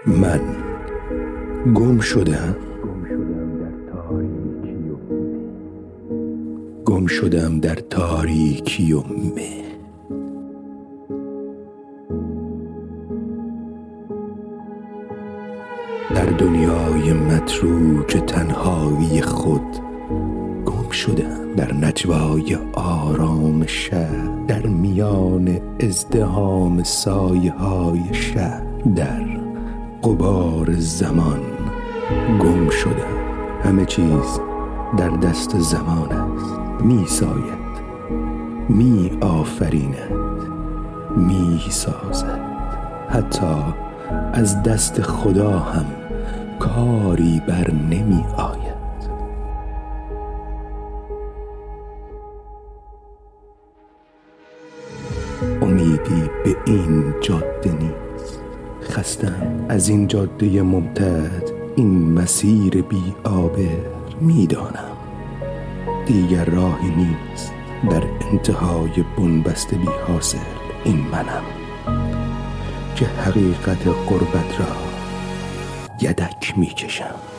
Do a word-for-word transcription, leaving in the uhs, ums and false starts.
من گم شدم گم شدم در تاریکی و مه. در دنیای متروک تنهایی خود گم شدم، در نجوای آرام شهر، در میان ازدحام سایه های شهر، در غبار زمان گم شدم. همه چیز در دست زمان است، می ساید، می آفریند، می سازد. حتی از دست خدا هم کاری بر نمی آید. امیدی به این جاده نیست، خستم از این جاده ممتد، این مسیر بی آبر. می دانم دیگر راهی نیست، در انتهای بنبست بی حاصل این منم که حقیقت غربت را یدک می کشم.